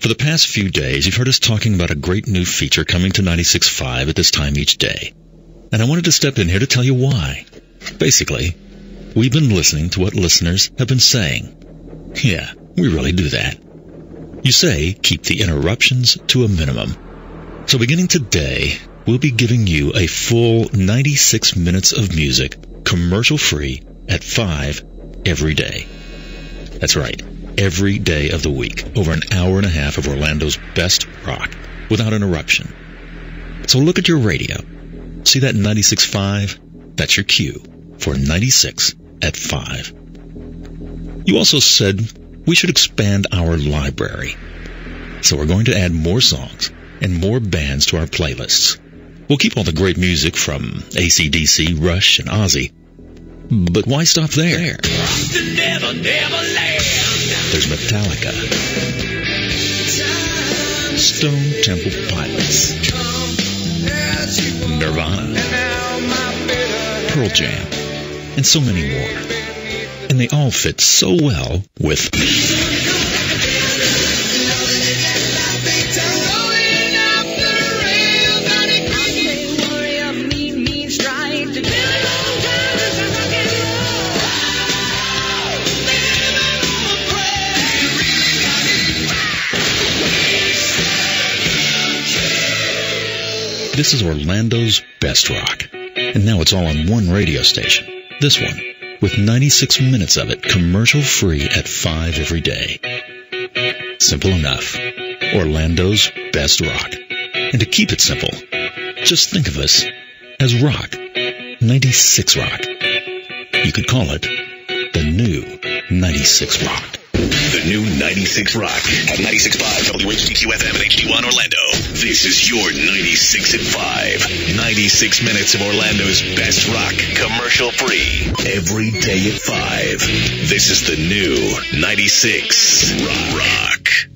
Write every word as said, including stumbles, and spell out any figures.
For the past few days, you've heard us talking about a great new feature coming to ninety-six point five at this time each day. And I wanted to step in here to tell you why. Basically, we've been listening to what listeners have been saying. Yeah, we really do that. You say, keep the interruptions to a minimum. So beginning today, we'll be giving you a full ninety-six minutes of music, commercial-free, at five every day. That's right, every day of the week, over an hour and a half of Orlando's best rock, without interruption. So look at your radio. See that ninety-six point five? That's your cue for ninety-six at five. You also said we should expand our library. So we're going to add more songs and more bands to our playlists. We'll keep all the great music from A C D C, Rush, and Ozzy. But why stop there? There's Metallica, Stone Temple Pilots, Nirvana, Pearl Jam, and so many more. And they all fit so well with This is Orlando's best rock. And now it's all on one radio station. This one, with ninety-six minutes of it commercial-free at five every day. Simple enough. Orlando's best rock. And to keep it simple, just think of us as Rock. ninety-six Rock. You could call it the new ninety-six Rock. The new ninety-six Rock at ninety-six point five W H D Q F M and H D one Orlando. This is your ninety-six at five. ninety-six minutes of Orlando's best rock, commercial free, every day at five. This is the new ninety-six Rock.